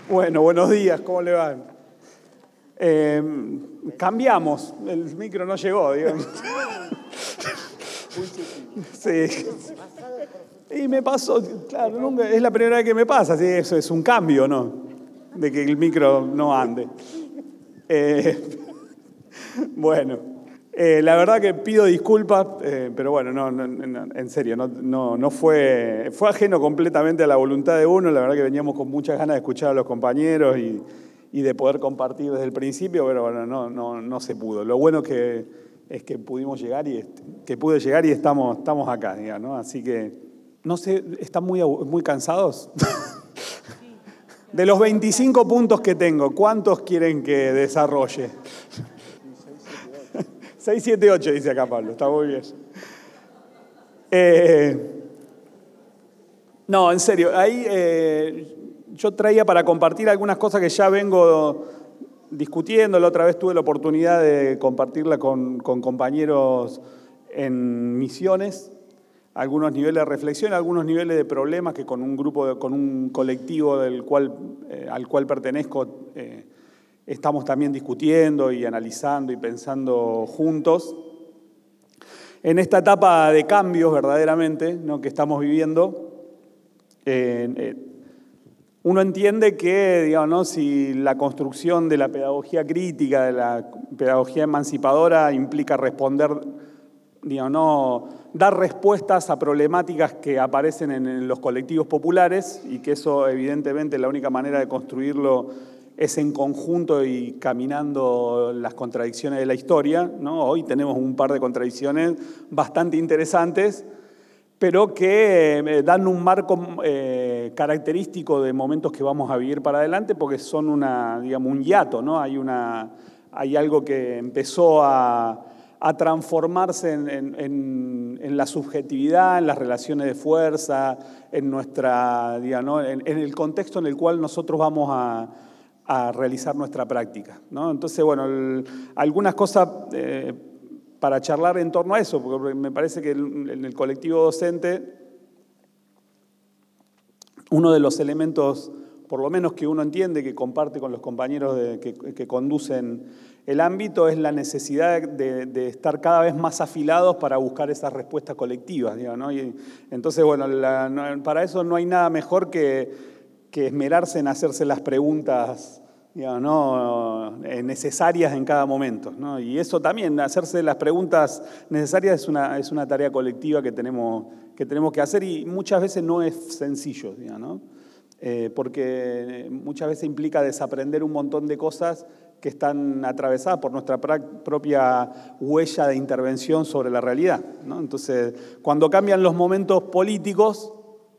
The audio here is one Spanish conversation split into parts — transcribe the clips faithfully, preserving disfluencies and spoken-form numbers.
Bueno, buenos días, ¿cómo le van? Eh, cambiamos, el micro no llegó, digamos. Sí. Y me pasó, claro, nunca, es la primera vez que me pasa, sí, eso es un cambio, ¿no? De que el micro no ande. Eh, bueno, eh, la verdad que pido disculpas, eh, pero bueno, no, no, no, en serio, no, no, no fue, fue ajeno completamente a la voluntad de uno. La verdad que veníamos con muchas ganas de escuchar a los compañeros y, y de poder compartir desde el principio, pero bueno, no, no, no se pudo. Lo bueno que, es que pudimos llegar y que pude llegar y estamos, estamos acá, digamos, ¿no? Así que, no sé, ¿están muy, muy cansados? De los veinticinco puntos que tengo, ¿cuántos quieren que desarrolle? seis, siete, ocho, dice acá Pablo, está muy bien. Eh, no, en serio, ahí eh, yo traía para compartir algunas cosas que ya vengo discutiendo. La otra vez tuve la oportunidad de compartirla con, con compañeros en misiones, algunos niveles de reflexión, algunos niveles de problemas que con un grupo, de, con un colectivo del cual, eh, al cual pertenezco, eh, estamos también discutiendo y analizando y pensando juntos. En esta etapa de cambios verdaderamente, ¿no?, que estamos viviendo, eh, eh, uno entiende que, digamos, ¿no?, si la construcción de la pedagogía crítica, de la pedagogía emancipadora implica responder, digamos, no, dar respuestas a problemáticas que aparecen en, en los colectivos populares, y que eso evidentemente la única manera de construirlo es en conjunto y caminando las contradicciones de la historia, ¿no? Hoy tenemos un par de contradicciones bastante interesantes, pero que eh, dan un marco eh, característico de momentos que vamos a vivir para adelante, porque son una, digamos, un hiato, ¿no? Hay, una, hay algo que empezó a, a transformarse en, en, en la subjetividad, en las relaciones de fuerza, en, nuestra, digamos, ¿no?, en, en el contexto en el cual nosotros vamos a a realizar nuestra práctica, ¿no? Entonces, bueno, el, algunas cosas eh, para charlar en torno a eso, porque me parece que el, en el colectivo docente uno de los elementos, por lo menos que uno entiende, que comparte con los compañeros de, que, que conducen el ámbito, es la necesidad de, de estar cada vez más afilados para buscar esas respuestas colectivas, digamos, ¿no? Y entonces, bueno, la, no, para eso no hay nada mejor que que esmerarse en hacerse las preguntas, digamos, ¿no?, necesarias en cada momento, ¿no? Y eso también, hacerse las preguntas necesarias es una, es una tarea colectiva que tenemos, que tenemos que hacer, y muchas veces no es sencillo, digamos, ¿no? Eh, porque muchas veces implica desaprender un montón de cosas que están atravesadas por nuestra propia huella de intervención sobre la realidad, ¿no? Entonces, cuando cambian los momentos políticos,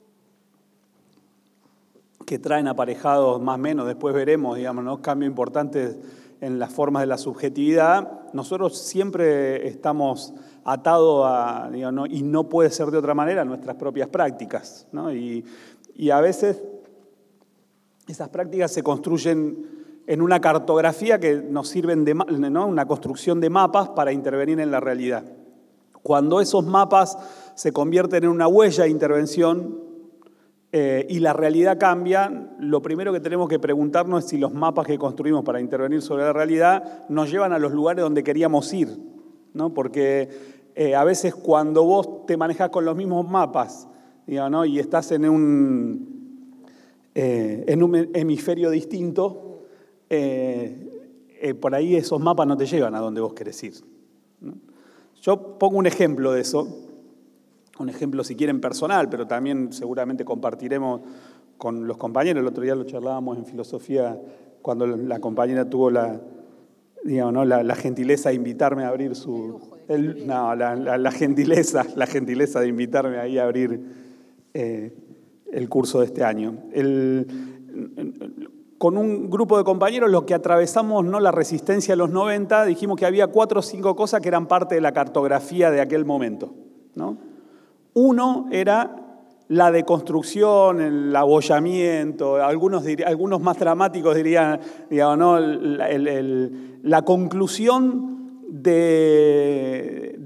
que traen aparejados más o menos, después veremos, digamos, ¿no?, cambios importantes en las formas de la subjetividad, nosotros siempre estamos atados a, digamos, ¿no?, y no puede ser de otra manera, a nuestras propias prácticas, ¿no? Y, y a veces esas prácticas se construyen en una cartografía que nos sirven de, ¿no?, una construcción de mapas para intervenir en la realidad. Cuando esos mapas se convierten en una huella de intervención, Eh, y la realidad cambia, lo primero que tenemos que preguntarnos es si los mapas que construimos para intervenir sobre la realidad nos llevan a los lugares donde queríamos ir, ¿no? Porque eh, a veces cuando vos te manejás con los mismos mapas, digamos, ¿no?, y estás en un, eh, en un hemisferio distinto, eh, eh, por ahí esos mapas no te llevan a donde vos querés ir, ¿no? Yo pongo un ejemplo de eso. Un ejemplo, si quieren, personal, pero también seguramente compartiremos con los compañeros. El otro día lo charlábamos en filosofía cuando la compañera tuvo la, digamos, ¿no?, la, la gentileza de invitarme a abrir su... El, no, la, la, la, gentileza, la gentileza de invitarme ahí a abrir eh, el curso de este año. El, con un grupo de compañeros, los que atravesamos, ¿no?, la resistencia de los noventa, dijimos que había cuatro o cinco cosas que eran parte de la cartografía de aquel momento, ¿no? Uno era la deconstrucción, el abollamiento, algunos, algunos más dramáticos dirían, digamos, ¿no?, el, el, el, la conclusión de,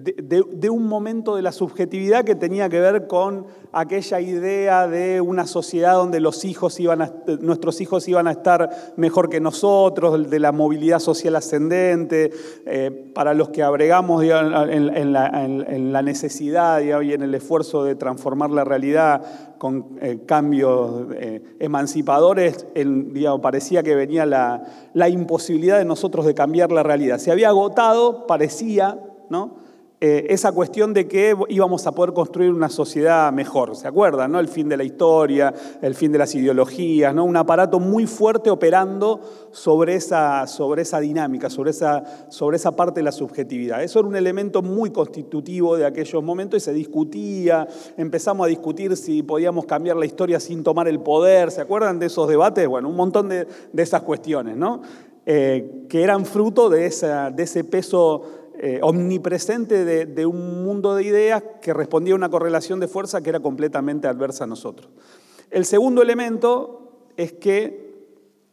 de, de, de un momento de la subjetividad que tenía que ver con aquella idea de una sociedad donde los hijos iban a, nuestros hijos iban a estar mejor que nosotros, de la movilidad social ascendente, eh, para los que abregamos digamos, en, en, la, en, en la necesidad digamos, y en el esfuerzo de transformar la realidad con eh, cambios eh, emancipadores, en, digamos, parecía que venía la, la imposibilidad de nosotros de cambiar la realidad. Se había agotado, parecía, ¿no? Eh, esa cuestión de que íbamos a poder construir una sociedad mejor, ¿se acuerdan? ¿No? El fin de la historia, el fin de las ideologías, ¿no? Un aparato muy fuerte operando sobre esa, sobre esa dinámica, sobre esa, sobre esa parte de la subjetividad. Eso era un elemento muy constitutivo de aquellos momentos y se discutía, empezamos a discutir si podíamos cambiar la historia sin tomar el poder, ¿se acuerdan de esos debates? Bueno, un montón de, de esas cuestiones, ¿no? Eh, que eran fruto de, esa, de ese peso Eh, omnipresente de, de un mundo de ideas que respondía a una correlación de fuerza que era completamente adversa a nosotros. El segundo elemento es que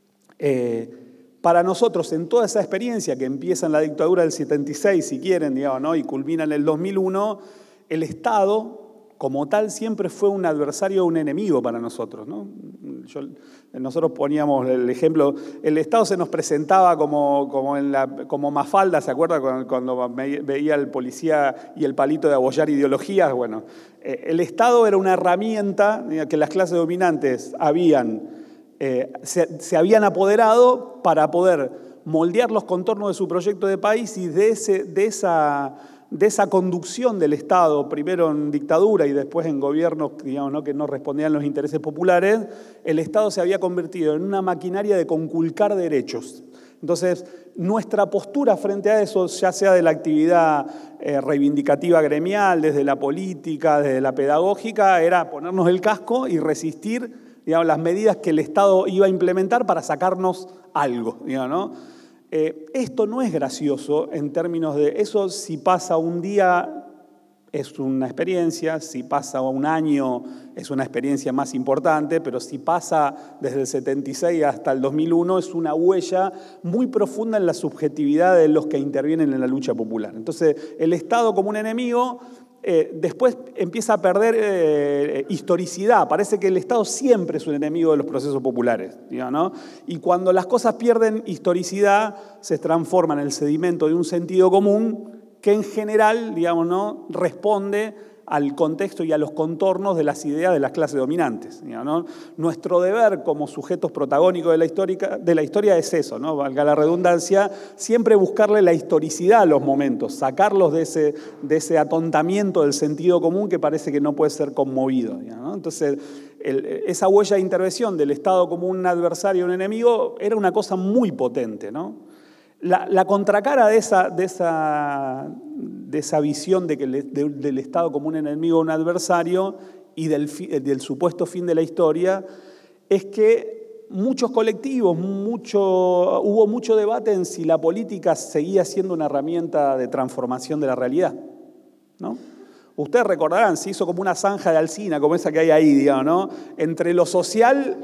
eh, para nosotros, en toda esa experiencia que empieza en la dictadura del setenta y seis, si quieren, digamos, ¿no? Y culmina en el dos mil uno, el Estado, como tal, siempre fue un adversario, un enemigo para nosotros, ¿no? Yo, nosotros poníamos el ejemplo, el Estado se nos presentaba como, como, en la, como Mafalda, ¿se acuerda? Cuando, cuando veía al policía y el palito de abollar ideologías. Bueno, eh, el Estado era una herramienta que las clases dominantes habían, eh, se, se habían apoderado para poder moldear los contornos de su proyecto de país y de, ese, de esa... de esa conducción del Estado, primero en dictadura y después en gobiernos digamos, ¿no? que no respondían a los intereses populares, el Estado se había convertido en una maquinaria de conculcar derechos. Entonces, nuestra postura frente a eso, ya sea de la actividad eh, reivindicativa gremial, desde la política, desde la pedagógica, era ponernos el casco y resistir digamos, las medidas que el Estado iba a implementar para sacarnos algo, digamos, ¿no? Eh, esto no es gracioso en términos de, eso si pasa un día es una experiencia, si pasa un año es una experiencia más importante, pero si pasa desde el setenta y seis hasta el dos mil uno es una huella muy profunda en la subjetividad de los que intervienen en la lucha popular. Entonces, el Estado como un enemigo Eh, después empieza a perder eh, historicidad. Parece que el Estado siempre es un enemigo de los procesos populares, digamos, ¿no? Y cuando las cosas pierden historicidad, se transforman en el sedimento de un sentido común que en general, digamos, ¿no? responde al contexto y a los contornos de las ideas de las clases dominantes. Digamos, ¿no? Nuestro deber como sujetos protagónicos de la, histórica, de la historia es eso, ¿no? Valga la redundancia, siempre buscarle la historicidad a los momentos, sacarlos de ese, de ese atontamiento del sentido común que parece que no puede ser conmovido. Digamos, ¿no? Entonces, el, esa huella de intervención del Estado como un adversario, un enemigo, era una cosa muy potente, ¿no? La, la contracara de esa, de, esa, de esa visión de que le, de, del Estado como un enemigo o un adversario y del, del supuesto fin de la historia es que muchos colectivos, mucho, hubo mucho debate en si la política seguía siendo una herramienta de transformación de la realidad, ¿no? Ustedes recordarán, se hizo como una zanja de Alsina, como esa que hay ahí, digamos, ¿no? Entre lo social...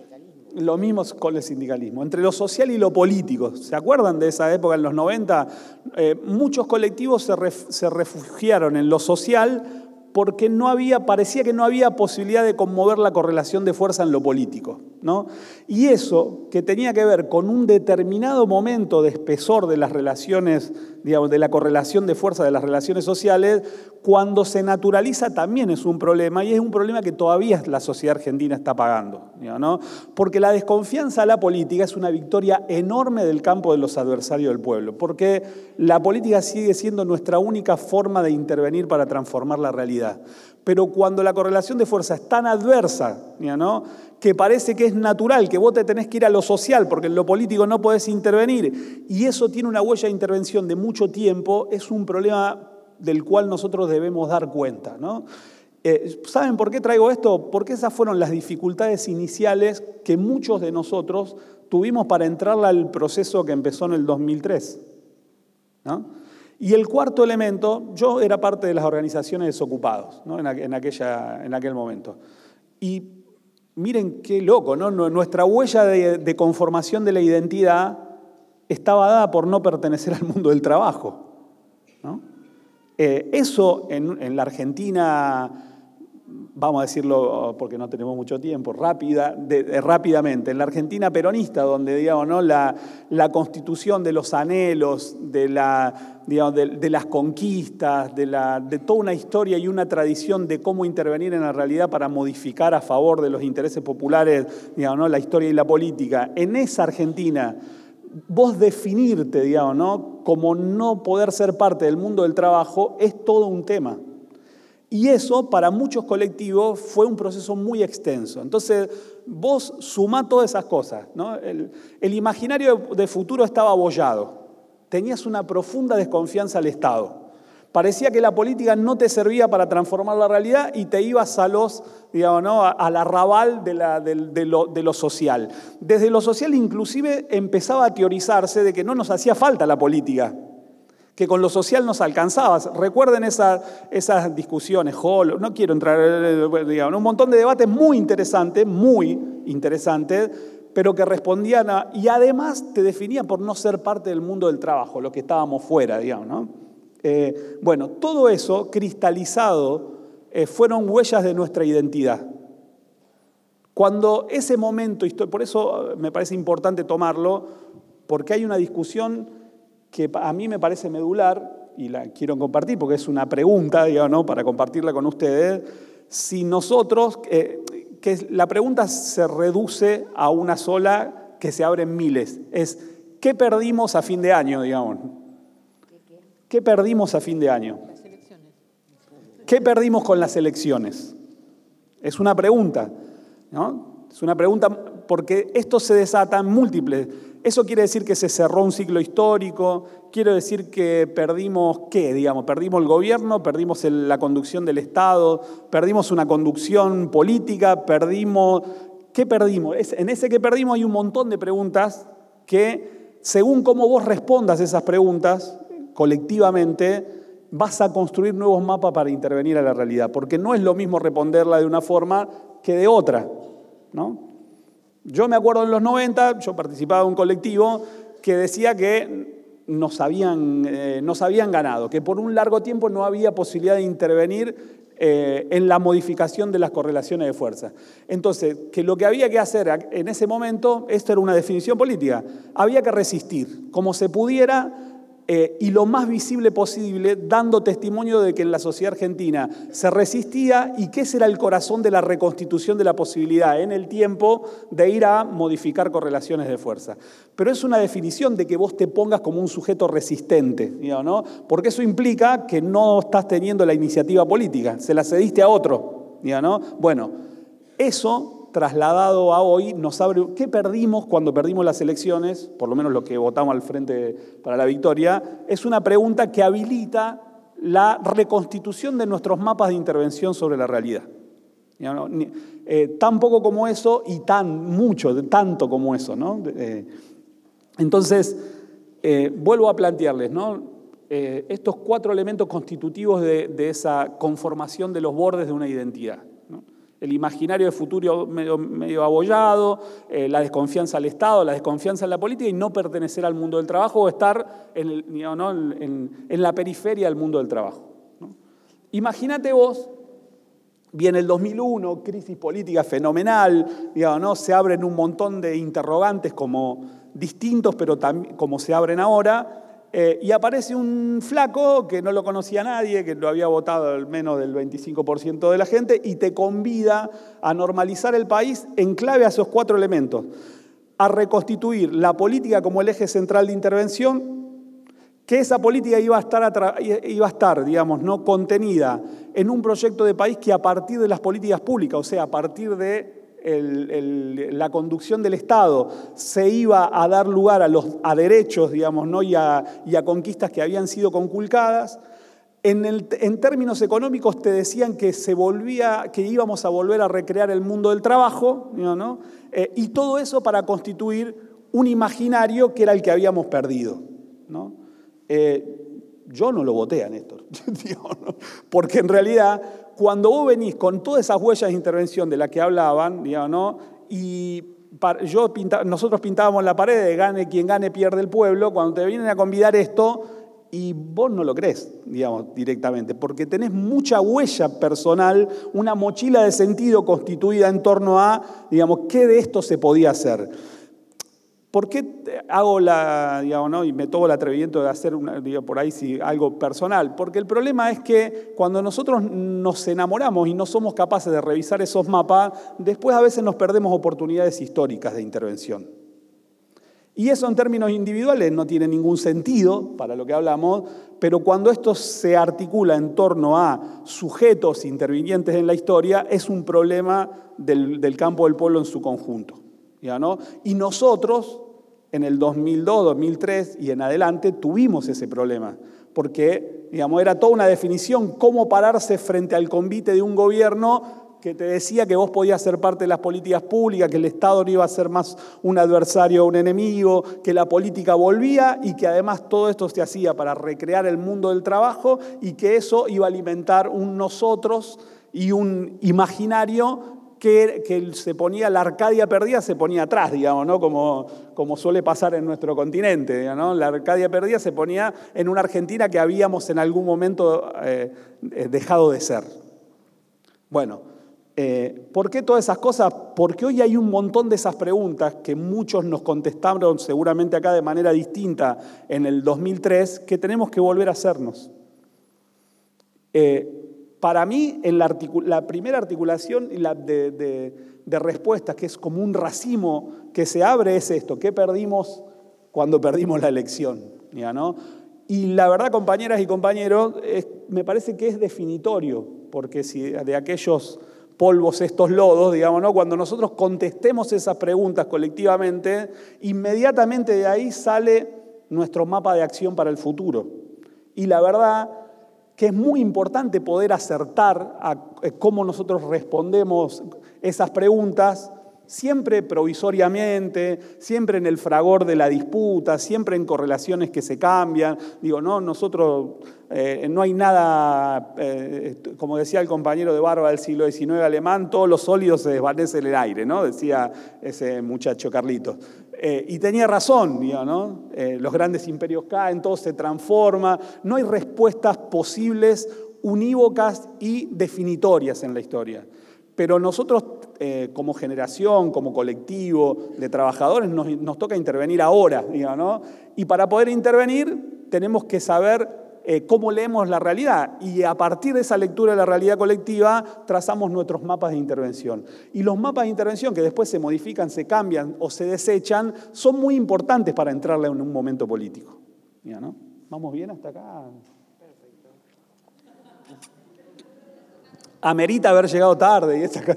Lo mismo con el sindicalismo, entre lo social y lo político. ¿Se acuerdan de esa época en los noventa? Eh, muchos colectivos se, ref, se refugiaron en lo social porque no había, parecía que no había posibilidad de conmover la correlación de fuerza en lo político, ¿no? Y eso, que tenía que ver con un determinado momento de espesor de las relaciones, digamos, de la correlación de fuerza de las relaciones sociales, cuando se naturaliza también es un problema, y es un problema que todavía la sociedad argentina está pagando, digamos, ¿no? Porque la desconfianza a la política es una victoria enorme del campo de los adversarios del pueblo, porque la política sigue siendo nuestra única forma de intervenir para transformar la realidad. Pero cuando la correlación de fuerza es tan adversa, ¿no? que parece que es natural, que vos te tenés que ir a lo social porque en lo político no podés intervenir, y eso tiene una huella de intervención de mucho tiempo, es un problema del cual nosotros debemos dar cuenta, ¿no? Eh, ¿Saben por qué traigo esto? Porque esas fueron las dificultades iniciales que muchos de nosotros tuvimos para entrar al proceso que empezó en el dos mil tres, ¿no? Y el cuarto elemento, yo era parte de las organizaciones desocupados, ¿no? en, en, aquella, en aquel momento. Y miren qué loco, ¿no? Nuestra huella de, de conformación de la identidad estaba dada por no pertenecer al mundo del trabajo, ¿no? Eh, eso en, en la Argentina, vamos a decirlo porque no tenemos mucho tiempo, rápida, de, de, rápidamente, en la Argentina peronista, donde digamos, ¿no? la, la constitución de los anhelos, de, la, digamos, de, de las conquistas, de, la, de toda una historia y una tradición de cómo intervenir en la realidad para modificar a favor de los intereses populares, digamos, ¿no? la historia y la política, en esa Argentina, vos definirte, digamos, ¿no? como no poder ser parte del mundo del trabajo es todo un tema. Y eso para muchos colectivos fue un proceso muy extenso. Entonces vos sumá todas esas cosas, ¿no? El, el imaginario de, de futuro estaba abollado. Tenías una profunda desconfianza al Estado. Parecía que la política no te servía para transformar la realidad y te ibas a los, digamos, ¿no? al arrabal de, la, de, de, lo, de lo social. Desde lo social inclusive empezaba a teorizarse de que no nos hacía falta la política, que con lo social nos alcanzaba. Recuerden esa, esas discusiones, Hall, no quiero entrar, digamos, un montón de debates muy interesantes, muy interesantes, pero que respondían a, y además te definían por no ser parte del mundo del trabajo, lo que estábamos fuera, digamos, ¿no? Eh, bueno, todo eso cristalizado eh, fueron huellas de nuestra identidad. Cuando ese momento, por eso me parece importante tomarlo, porque hay una discusión que a mí me parece medular, y la quiero compartir porque es una pregunta, digamos, ¿no? para compartirla con ustedes, si nosotros, eh, que la pregunta se reduce a una sola que se abre en miles, es ¿qué perdimos a fin de año, digamos? ¿Qué perdimos a fin de año? Las elecciones. ¿Qué perdimos con las elecciones? Es una pregunta, ¿no? Es una pregunta porque esto se desata en múltiples. Eso quiere decir que se cerró un ciclo histórico, quiere decir que perdimos, ¿qué? Digamos, perdimos el gobierno, perdimos el, la conducción del Estado, perdimos una conducción política, perdimos... ¿Qué perdimos? Es, en ese que perdimos hay un montón de preguntas que, según cómo vos respondas esas preguntas, colectivamente, vas a construir nuevos mapas para intervenir a la realidad, porque no es lo mismo responderla de una forma que de otra, ¿no? Yo me acuerdo en los noventa, yo participaba de un colectivo que decía que nos habían, eh, nos habían ganado, que por un largo tiempo no había posibilidad de intervenir eh, en la modificación de las correlaciones de fuerza. Entonces, que lo que había que hacer en ese momento, esto era una definición política, había que resistir, como se pudiera, Eh, y lo más visible posible, dando testimonio de que en la sociedad argentina se resistía y que ese era el corazón de la reconstitución de la posibilidad en el tiempo de ir a modificar correlaciones de fuerza. Pero es una definición de que vos te pongas como un sujeto resistente, digamos, ¿no? Porque eso implica que no estás teniendo la iniciativa política, se la cediste a otro, digamos, ¿no? Bueno, eso trasladado a hoy, nos abre, ¿qué perdimos cuando perdimos las elecciones? Por lo menos lo que votamos al Frente para la Victoria, es una pregunta que habilita la reconstitución de nuestros mapas de intervención sobre la realidad. Eh, tan poco como eso y tan mucho, tanto como eso, ¿no? Eh, entonces, eh, vuelvo a plantearles, ¿no? Eh, estos cuatro elementos constitutivos de, de esa conformación de los bordes de una identidad, ¿no? El imaginario de futuro medio, medio abollado, eh, la desconfianza al Estado, la desconfianza en la política y no pertenecer al mundo del trabajo o estar en, el, ¿no? en, en la periferia del mundo del trabajo, ¿no? Imagínate vos, viene el dos mil uno, crisis política fenomenal, digamos, ¿no? Se abren un montón de interrogantes como distintos, pero también como se abren ahora. Eh, y aparece un flaco que no lo conocía nadie, que lo había votado al menos del veinticinco por ciento de la gente, y te convida a normalizar el país en clave a esos cuatro elementos. A reconstituir la política como el eje central de intervención, que esa política iba a estar, iba a estar digamos, ¿no? contenida en un proyecto de país que a partir de las políticas públicas, o sea, a partir de El, el, la conducción del Estado se iba a dar lugar a, los, a derechos, digamos, ¿no? y, a, y a conquistas que habían sido conculcadas. En, el, en términos económicos te decían que, se volvía, que íbamos a volver a recrear el mundo del trabajo, ¿no? eh, y todo eso para constituir un imaginario que era el que habíamos perdido, ¿no? Eh, yo no lo voté a Néstor, porque en realidad cuando vos venís con todas esas huellas de intervención de las que hablaban, digamos, ¿no? y yo pinta, nosotros pintábamos la pared de gane quien gane pierde el pueblo, cuando te vienen a convidar esto y vos no lo crees, digamos, directamente, porque tenés mucha huella personal, una mochila de sentido constituida en torno a, digamos, qué de esto se podía hacer. ¿Por qué hago la, digamos, ¿no? y me tomo el atrevimiento de hacer una, digamos, por ahí sí, algo personal? Porque el problema es que cuando nosotros nos enamoramos y no somos capaces de revisar esos mapas, después a veces nos perdemos oportunidades históricas de intervención. Y eso en términos individuales no tiene ningún sentido para lo que hablamos, pero cuando esto se articula en torno a sujetos intervinientes en la historia, es un problema del, del campo del pueblo en su conjunto. ¿Ya, no? Y nosotros, en el dos mil dos, dos mil tres y en adelante, tuvimos ese problema, porque digamos, era toda una definición cómo pararse frente al convite de un gobierno que te decía que vos podías ser parte de las políticas públicas, que el Estado no iba a ser más un adversario o un enemigo, que la política volvía y que además todo esto se hacía para recrear el mundo del trabajo y que eso iba a alimentar un nosotros y un imaginario que, que se ponía, la Arcadia perdida se ponía atrás, digamos, ¿no? Como, como suele pasar en nuestro continente, digamos, ¿no? La Arcadia perdida se ponía en una Argentina que habíamos en algún momento eh, dejado de ser. Bueno, Eh, ¿por qué todas esas cosas? Porque hoy hay un montón de esas preguntas que muchos nos contestaron seguramente acá de manera distinta en el dos mil tres, que tenemos que volver a hacernos. Eh, para mí, en la, la primera articulación la de, de, de respuestas, que es como un racimo que se abre, es esto: ¿qué perdimos cuando perdimos la elección? ¿Ya, no? Y la verdad, compañeras y compañeros, es, me parece que es definitorio, porque si de aquellos polvos estos lodos, digamos, ¿no? Cuando nosotros contestemos esas preguntas colectivamente, inmediatamente de ahí sale nuestro mapa de acción para el futuro. Y la verdad que es muy importante poder acertar a cómo nosotros respondemos esas preguntas, siempre provisoriamente, siempre en el fragor de la disputa, siempre en correlaciones que se cambian. Digo, no, nosotros eh, no hay nada, eh, como decía el compañero de barba del siglo diecinueve alemán, todos los sólidos se desvanecen en el aire, ¿no? Decía ese muchacho Carlitos. Eh, y tenía razón, digo, ¿no? Eh, los grandes imperios caen, todo se transforma, no hay respuestas posibles, unívocas y definitorias en la historia. Pero nosotros, eh, como generación, como colectivo de trabajadores, nos, nos toca intervenir ahora, digamos, ¿no? Y para poder intervenir tenemos que saber eh, cómo leemos la realidad. Y a partir de esa lectura de la realidad colectiva, trazamos nuestros mapas de intervención. Y los mapas de intervención, que después se modifican, se cambian o se desechan, son muy importantes para entrarle en un momento político. Digamos, ¿no? ¿Vamos bien hasta acá? Amerita haber llegado tarde y esa cosa.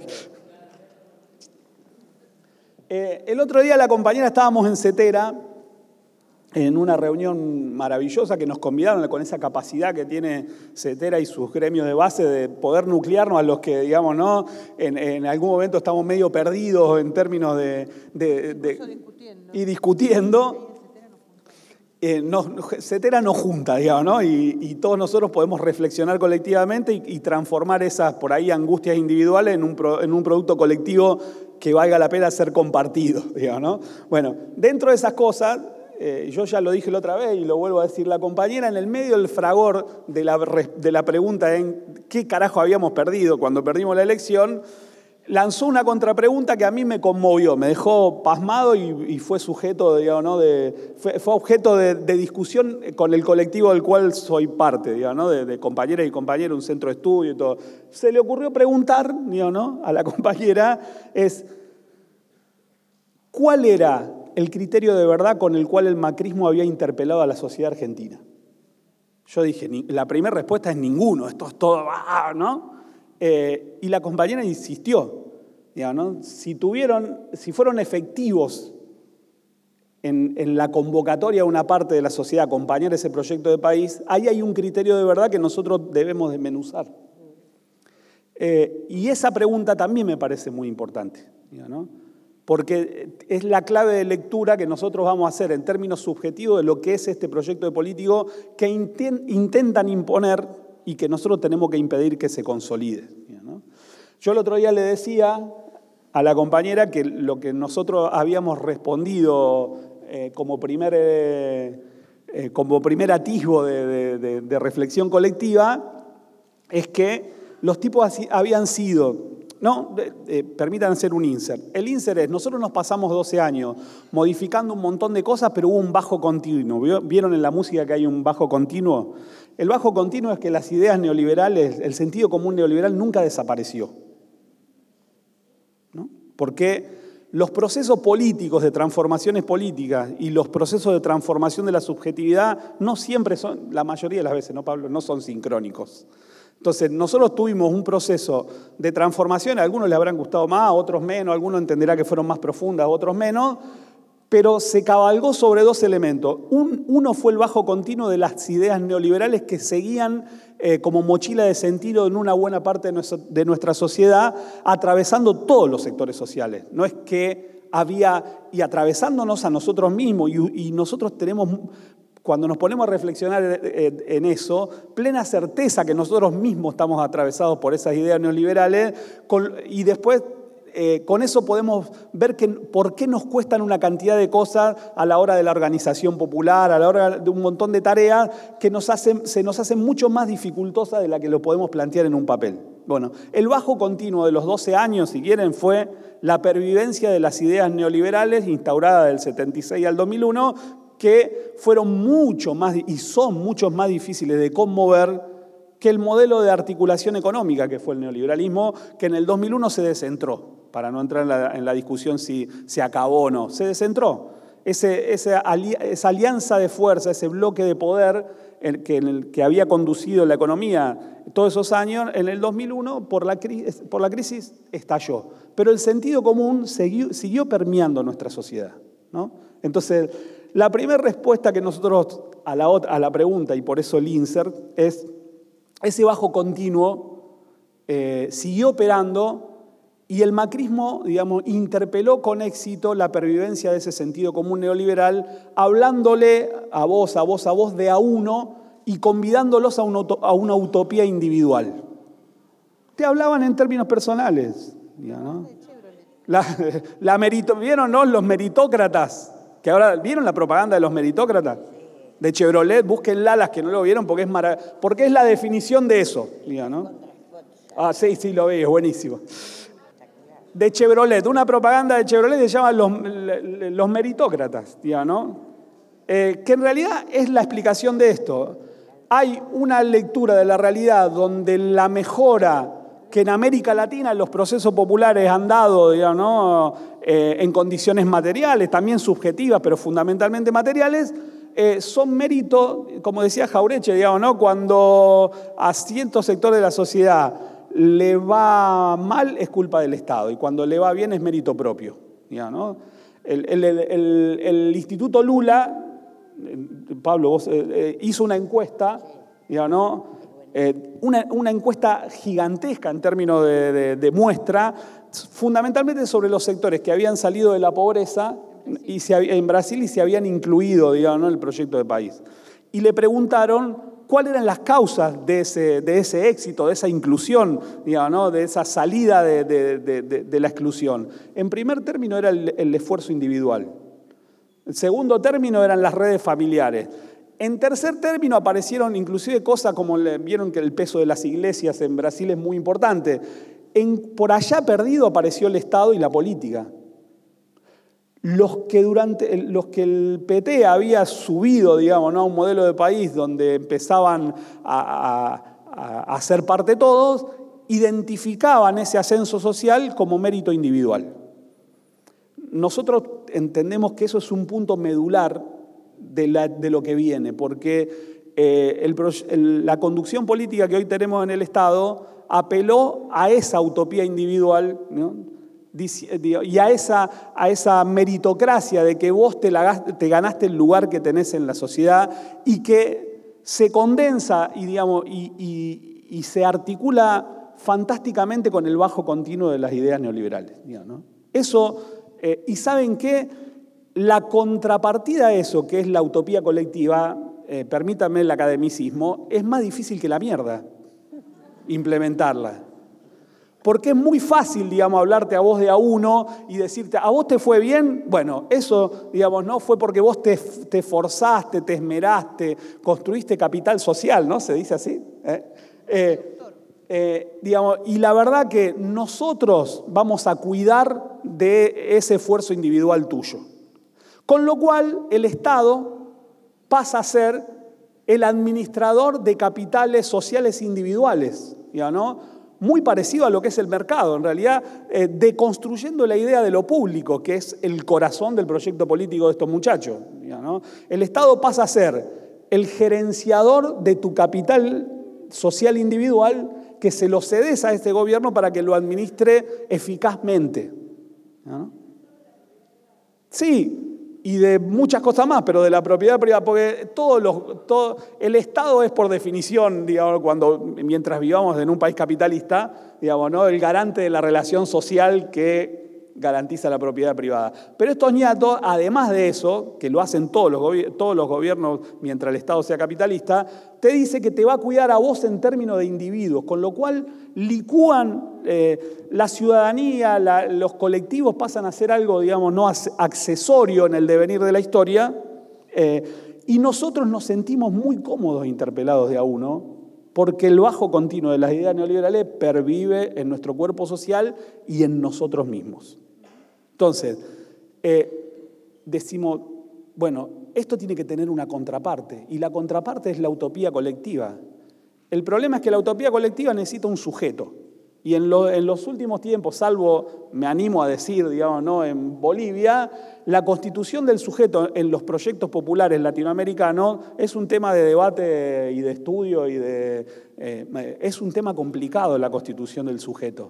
Eh, el otro día la compañera estábamos en Cetera, en una reunión maravillosa que nos convidaron con esa capacidad que tiene Cetera y sus gremios de base de poder nuclearnos a los que, digamos, ¿no? En, en algún momento estamos medio perdidos en términos de... de, de discutiendo. Y discutiendo. Eh, no, Cetera no junta, digamos, ¿no? Y, y todos nosotros podemos reflexionar colectivamente y, y transformar esas, por ahí, angustias individuales en un, pro, en un producto colectivo que valga la pena ser compartido, digamos, ¿no? Bueno, dentro de esas cosas, eh, yo ya lo dije la otra vez y lo vuelvo a decir, la compañera en el medio del fragor de la, de la pregunta en qué carajo habíamos perdido cuando perdimos la elección, lanzó una contrapregunta que a mí me conmovió, me dejó pasmado y, y fue sujeto, digamos, ¿no? de, fue, fue objeto de, de discusión con el colectivo del cual soy parte, digamos, ¿no? de, de compañeras y compañeros, un centro de estudio y todo. Se le ocurrió preguntar, digamos, ¿no? a la compañera, es, ¿cuál era el criterio de verdad con el cual el macrismo había interpelado a la sociedad argentina? Yo dije, la primera respuesta es ninguno, esto es todo, ¿no? Eh, y la compañera insistió, digamos, ¿no? si, tuvieron, si fueron efectivos en, en la convocatoria de una parte de la sociedad a acompañar ese proyecto de país, ahí hay un criterio de verdad que nosotros debemos desmenuzar. Eh, y esa pregunta también me parece muy importante, digamos, ¿no? Porque es la clave de lectura que nosotros vamos a hacer en términos subjetivos de lo que es este proyecto de político que intent, intentan imponer y que nosotros tenemos que impedir que se consolide, ¿no? Yo el otro día le decía a la compañera que lo que nosotros habíamos respondido eh, como primer, eh, eh, como primer atisbo de, de, de, de reflexión colectiva, es que los tipos así, habían sido... No, eh, permitan hacer un insert. El insert es, nosotros nos pasamos doce años modificando un montón de cosas, pero hubo un bajo continuo. ¿Vieron en la música que hay un bajo continuo? El bajo continuo es que las ideas neoliberales, el sentido común neoliberal nunca desapareció, ¿no? Porque los procesos políticos de transformaciones políticas y los procesos de transformación de la subjetividad no siempre son, la mayoría de las veces, ¿no, Pablo? No son sincrónicos. Entonces, nosotros tuvimos un proceso de transformación, a algunos les habrán gustado más, a otros menos, algunos entenderá que fueron más profundas, otros menos, pero se cabalgó sobre dos elementos. Un, uno fue el bajo continuo de las ideas neoliberales que seguían eh, como mochila de sentido en una buena parte de nuestra, de nuestra sociedad, atravesando todos los sectores sociales. No es que había, y atravesándonos a nosotros mismos, y, y nosotros tenemos... Cuando nos ponemos a reflexionar en eso, plena certeza que nosotros mismos estamos atravesados por esas ideas neoliberales y después eh, con eso podemos ver que, por qué nos cuestan una cantidad de cosas a la hora de la organización popular, a la hora de un montón de tareas que nos hacen, se nos hacen mucho más dificultosas de la que lo podemos plantear en un papel. Bueno, el bajo continuo de los doce años, si quieren, fue la pervivencia de las ideas neoliberales instauradas del setenta y seis al dos mil uno, que fueron mucho más y son mucho más difíciles de conmover que el modelo de articulación económica que fue el neoliberalismo, que en el dos mil uno se descentró, para no entrar en la, en la discusión si se acabó o no, se descentró. Ese, ese, esa alianza de fuerza, ese bloque de poder el que, en el que había conducido la economía todos esos años, en el dos mil uno, por la, por la crisis, estalló. Pero el sentido común siguió, siguió permeando nuestra sociedad, ¿no? Entonces, la primera respuesta que nosotros a la, otra, a la pregunta, y por eso el insert, es ese bajo continuo eh, siguió operando y el macrismo, digamos, interpeló con éxito la pervivencia de ese sentido común neoliberal, hablándole a voz, a voz, a voz de a uno y convidándolos a una, a una utopía individual. Te hablaban en términos personales, ¿no? La, la merito, ¿vieron, no? Los meritócratas. Que ahora, ¿vieron la propaganda de los meritócratas? De Chevrolet, búsquenla las que no lo vieron porque es, marav- porque es la definición de eso, diga, ¿no? Ah, sí, sí, lo vi, es buenísimo. De Chevrolet, una propaganda de Chevrolet que se llama Los, los Meritócratas, diga, ¿no? Eh, que en realidad es la explicación de esto. Hay una lectura de la realidad donde la mejora que en América Latina los procesos populares han dado, digamos, ¿no? eh, en condiciones materiales, también subjetivas, pero fundamentalmente materiales, eh, son méritos, como decía Jauretche, digamos, ¿no? Cuando a ciertos sectores de la sociedad le va mal es culpa del Estado y cuando le va bien es mérito propio, digamos, ¿no? El, el, el, el Instituto Lula, Pablo, vos, eh, hizo una encuesta, digamos, ¿no? Eh, una, una encuesta gigantesca en términos de, de, de muestra, fundamentalmente sobre los sectores que habían salido de la pobreza y se, en Brasil y se habían incluido, digamos, ¿no? en el proyecto de país. Y le preguntaron cuáles eran las causas de ese, de ese éxito, de esa inclusión, digamos, ¿no? de esa salida de, de, de, de, de la exclusión. En primer término era el, el esfuerzo individual. En segundo término eran las redes familiares. En tercer término aparecieron inclusive cosas como, le, vieron que el peso de las iglesias en Brasil es muy importante. En, por allá perdido apareció el Estado y la política. Los que, durante, los que el P T había subido, digamos, ¿no? a un modelo de país donde empezaban a, a, a ser parte todos, identificaban ese ascenso social como mérito individual. Nosotros entendemos que eso es un punto medular de, la, de lo que viene, porque eh, el, el, la conducción política que hoy tenemos en el Estado apeló a esa utopía individual, ¿no? y a esa, a esa meritocracia de que vos te, la, te ganaste el lugar que tenés en la sociedad y que se condensa y, digamos, y, y, y se articula fantásticamente con el bajo continuo de las ideas neoliberales, digamos, ¿no? Eso, eh, y ¿saben qué? La contrapartida a eso, que es la utopía colectiva, eh, permítanme el academicismo, es más difícil que la mierda implementarla. Porque es muy fácil, digamos, hablarte a vos de a uno y decirte, ¿a vos te fue bien? Bueno, eso, digamos, no fue porque vos te, te esforzaste, te esmeraste, construiste capital social, ¿no? ¿Se dice así? ¿Eh? Eh, eh, digamos, y la verdad que nosotros vamos a cuidar de ese esfuerzo individual tuyo. Con lo cual, el Estado pasa a ser el administrador de capitales sociales individuales, ¿ya no? Muy parecido a lo que es el mercado, en realidad, eh, deconstruyendo la idea de lo público, que es el corazón del proyecto político de estos muchachos, ¿ya no? El Estado pasa a ser el gerenciador de tu capital social individual que se lo cedes a este gobierno para que lo administre eficazmente, ¿ya no? Sí, y de muchas cosas más, pero de la propiedad privada, porque todos los, todo, el Estado es por definición, digamos, cuando, mientras vivamos en un país capitalista, digamos, ¿no? El garante de la relación social que garantiza la propiedad privada. Pero estos ñatos, además de eso, que lo hacen todos los, gobi- todos los gobiernos mientras el Estado sea capitalista, te dice que te va a cuidar a vos en términos de individuos, con lo cual licúan eh, la ciudadanía, la, los colectivos pasan a ser algo, digamos, no accesorio en el devenir de la historia, eh, y nosotros nos sentimos muy cómodos interpelados de a uno, porque el bajo continuo de las ideas neoliberales pervive en nuestro cuerpo social y en nosotros mismos. Entonces, eh, decimos, bueno, esto tiene que tener una contraparte, y la contraparte es la utopía colectiva. El problema es que la utopía colectiva necesita un sujeto, y en, lo, en los últimos tiempos, salvo, me animo a decir, digamos, ¿no? En Bolivia, la constitución del sujeto en los proyectos populares latinoamericanos es un tema de debate y de estudio, y de, eh, es un tema complicado la constitución del sujeto.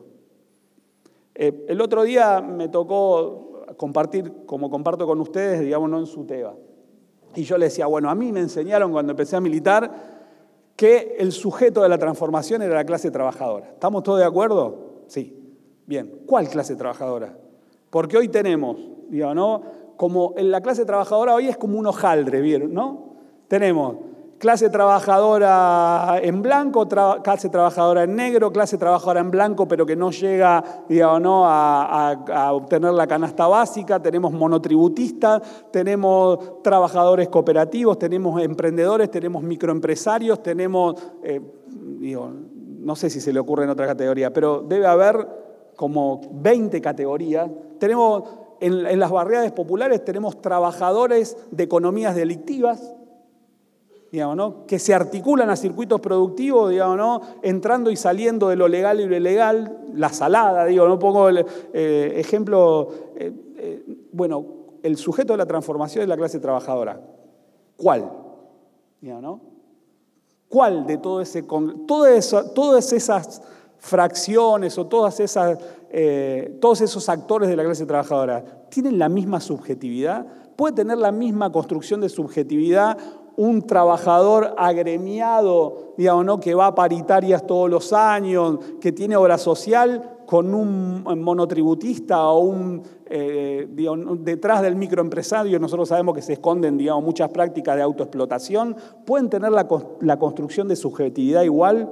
Eh, el otro día me tocó compartir, como comparto con ustedes, digamos, ¿no? En SUTEBA. Y yo le decía, bueno, a mí me enseñaron cuando empecé a militar que el sujeto de la transformación era la clase trabajadora. ¿Estamos todos de acuerdo? Sí. Bien. ¿Cuál clase trabajadora? Porque hoy tenemos, digamos, ¿no? Como en la clase trabajadora hoy es como un hojaldre, ¿vieron? ¿No? Tenemos clase trabajadora en blanco, tra clase trabajadora en negro, clase trabajadora en blanco, pero que no llega, digamos, ¿no? a, a, a obtener la canasta básica, tenemos monotributistas, tenemos trabajadores cooperativos, tenemos emprendedores, tenemos microempresarios, tenemos, eh, digo, no sé si se le ocurre en otra categoría, pero debe haber como veinte categorías. Tenemos, en, en las barriadas populares tenemos trabajadores de economías delictivas, digamos, ¿no? Que se articulan a circuitos productivos, digamos, ¿no? Entrando y saliendo de lo legal y lo ilegal, la salada, digo, no pongo el eh, ejemplo, eh, eh, bueno, el sujeto de la transformación es la clase trabajadora. ¿Cuál? Digamos, ¿no? ¿Cuál de todo ese, todo eso, todas esas fracciones o todas esas, eh, todos esos actores de la clase trabajadora tienen la misma subjetividad? ¿Puede tener la misma construcción de subjetividad un trabajador agremiado, digamos, ¿no? Que va a paritarias todos los años, que tiene obra social, con un monotributista o un, eh, digamos, detrás del microempresario? Nosotros sabemos que se esconden, digamos, muchas prácticas de autoexplotación. ¿Pueden tener la, la construcción de subjetividad igual?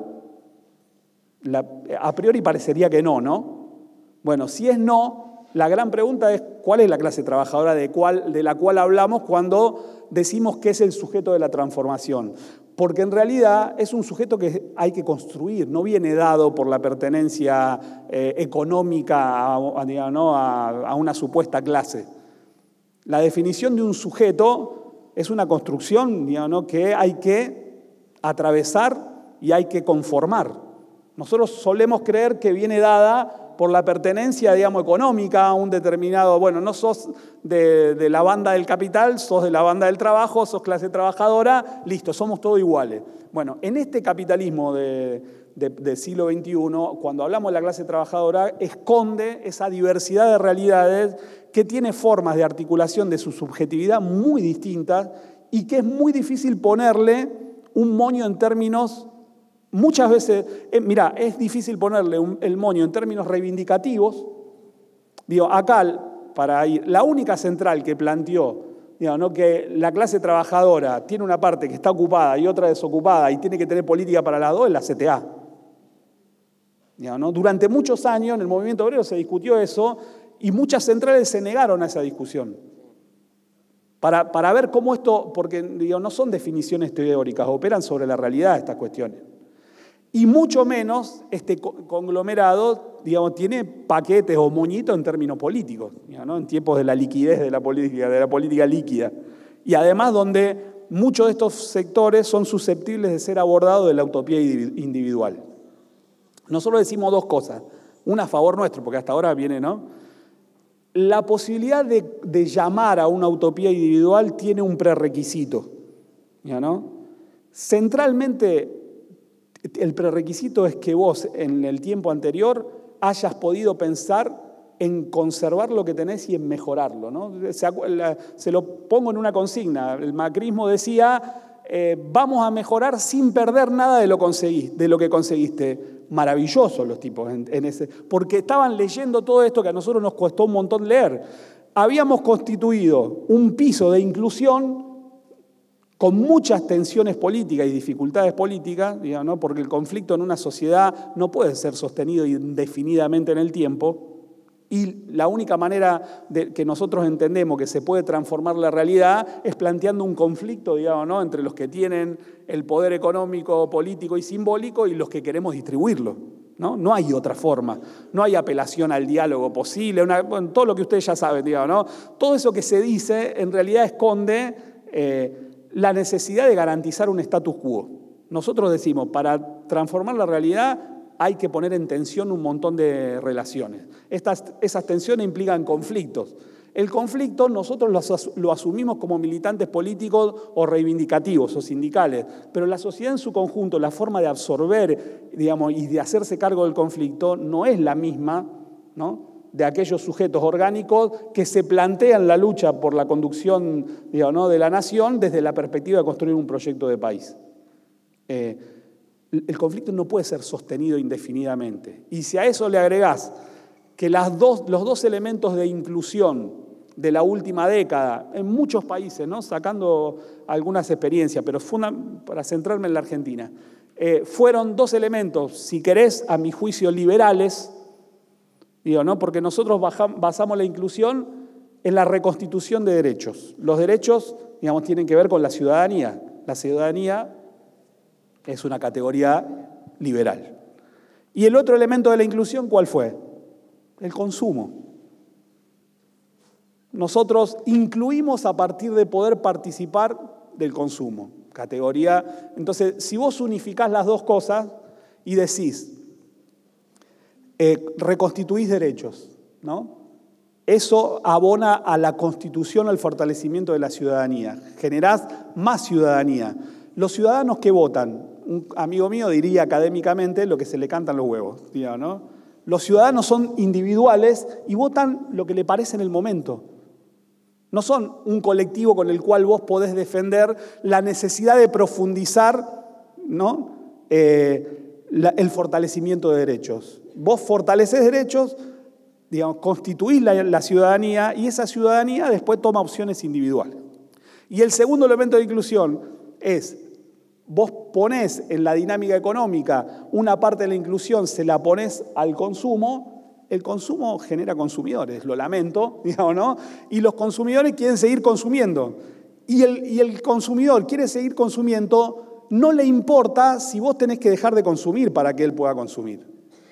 La, a priori parecería que no, ¿no? Bueno, si es no, la gran pregunta es ¿cuál es la clase trabajadora de, cual, de la cual hablamos cuando decimos que es el sujeto de la transformación? Porque en realidad es un sujeto que hay que construir, no viene dado por la pertenencia eh, económica a, a, digamos, ¿no? a, a una supuesta clase. La definición de un sujeto es una construcción, digamos, ¿no? que hay que atravesar y hay que conformar. Nosotros solemos creer que viene dada por la pertenencia, digamos, económica a un determinado, bueno, no sos de, de la banda del capital, sos de la banda del trabajo, sos clase trabajadora, listo, somos todos iguales. Bueno, en este capitalismo de, de, del siglo veintiuno, cuando hablamos de la clase trabajadora, esconde esa diversidad de realidades que tiene formas de articulación de su subjetividad muy distintas y que es muy difícil ponerle un moño en términos. Muchas veces, eh, mirá, es difícil ponerle un, el moño en términos reivindicativos. Digo, acá, para ir, la única central que planteó, digo, ¿no? que la clase trabajadora tiene una parte que está ocupada y otra desocupada y tiene que tener política para las dos es la C T A. Digamos, ¿no? Durante muchos años en el movimiento obrero se discutió eso y muchas centrales se negaron a esa discusión. Para, para ver cómo esto, porque digo, no son definiciones teóricas, operan sobre la realidad estas cuestiones. Y mucho menos este conglomerado, digamos, tiene paquetes o moñitos en términos políticos, digamos, ¿no? En tiempos de la liquidez de la política, de la política líquida. Y además donde muchos de estos sectores son susceptibles de ser abordados de la utopía individual. Nosotros decimos dos cosas, una a favor nuestro, porque hasta ahora viene, ¿no? La posibilidad de, de llamar a una utopía individual tiene un prerequisito, ¿ya no? Centralmente, el prerequisito es que vos en el tiempo anterior hayas podido pensar en conservar lo que tenés y en mejorarlo, ¿no? Se, se lo pongo en una consigna. El macrismo decía, eh, vamos a mejorar sin perder nada de lo, conseguí, de lo que conseguiste. Maravillosos los tipos en, en ese, porque estaban leyendo todo esto que a nosotros nos costó un montón leer. Habíamos constituido un piso de inclusión con muchas tensiones políticas y dificultades políticas, digamos, ¿no? Porque el conflicto en una sociedad no puede ser sostenido indefinidamente en el tiempo, y la única manera de, que nosotros entendemos que se puede transformar la realidad es planteando un conflicto, digamos, ¿no? Entre los que tienen el poder económico, político y simbólico y los que queremos distribuirlo, ¿no? No hay otra forma, no hay apelación al diálogo posible, una, bueno, todo lo que ustedes ya saben, digamos, ¿no? Todo eso que se dice en realidad esconde eh, la necesidad de garantizar un status quo. Nosotros decimos, para transformar la realidad hay que poner en tensión un montón de relaciones. Estas, esas tensiones implican conflictos. El conflicto nosotros lo, lo asumimos como militantes políticos o reivindicativos o sindicales, pero la sociedad en su conjunto, la forma de absorber, digamos, y de hacerse cargo del conflicto no es la misma, ¿no?, de aquellos sujetos orgánicos que se plantean la lucha por la conducción, digamos, ¿no?, de la nación desde la perspectiva de construir un proyecto de país. Eh, el conflicto no puede ser sostenido indefinidamente. Y si a eso le agregás que las dos, los dos elementos de inclusión de la última década, en muchos países, ¿no?, sacando algunas experiencias, pero funda, para centrarme en la Argentina, eh, fueron dos elementos, si querés, a mi juicio, liberales, digo, ¿no?, porque nosotros bajamos, basamos la inclusión en la reconstitución de derechos. Los derechos, digamos, tienen que ver con la ciudadanía. La ciudadanía es una categoría liberal. Y el otro elemento de la inclusión, ¿cuál fue? El consumo. Nosotros incluimos a partir de poder participar del consumo. Categoría. Entonces, si vos unificás las dos cosas y decís, eh, reconstituís derechos, ¿no?, eso abona a la constitución, al fortalecimiento de la ciudadanía. Generás más ciudadanía. Los ciudadanos que votan, un amigo mío diría académicamente lo que se le cantan los huevos, digamos, ¿no? Los ciudadanos son individuales y votan lo que le parece en el momento. No son un colectivo con el cual vos podés defender la necesidad de profundizar, ¿no?, eh, la, el fortalecimiento de derechos. Vos fortalecés derechos, digamos, constituís la, la ciudadanía y esa ciudadanía después toma opciones individuales. Y el segundo elemento de inclusión es, vos ponés en la dinámica económica una parte de la inclusión, se la ponés al consumo, el consumo genera consumidores, lo lamento, digamos, ¿no? Y los consumidores quieren seguir consumiendo. Y el, y el consumidor quiere seguir consumiendo, no le importa si vos tenés que dejar de consumir para que él pueda consumir.